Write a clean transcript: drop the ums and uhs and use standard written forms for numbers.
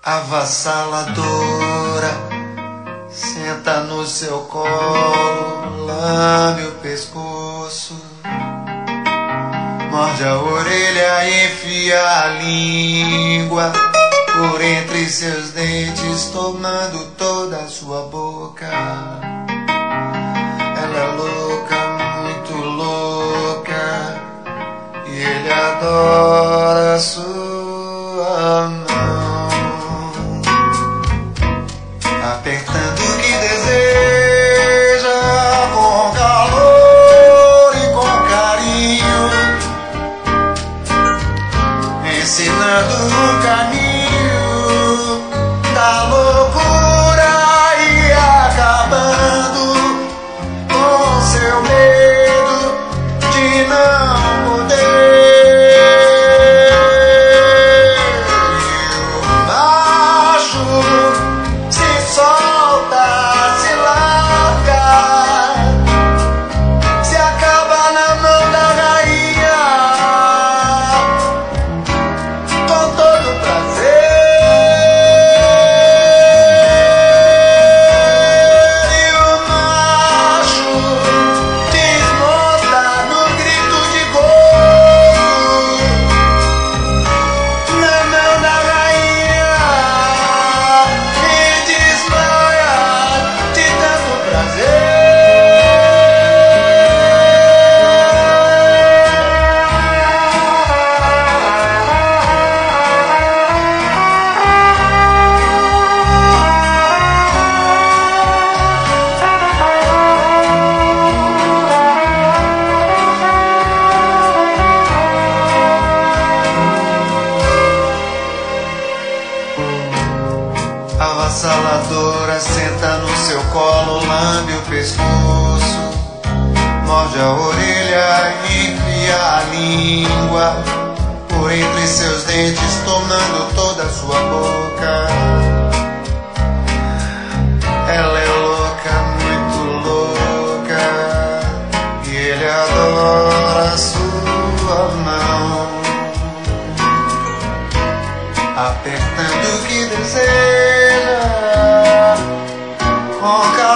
avassaladora, senta no seu colo, lambe o pescoço, morde a orelha e enfia a língua por entre seus dentes, tomando toda a sua boca. Ela é louca, muito louca, e ele adora a sua mão, apertando o que deseja, com calor e com carinho, ensinando o caminho da loucura e acabando com seu medo de não poder. E o macho se solta, se larga, se acaba na mão da rainha com todo prazer. E o macho desmonta no grito de gol, na mão da rainha, e desmaia de tanto prazer. Avassaladora, senta no seu colo, lambe o pescoço, morde a orelha e enfia a língua por entre seus dentes, tomando toda a sua boca. Ela é louca, muito louca, e ele adora a sua mão, apertando o que deseja, com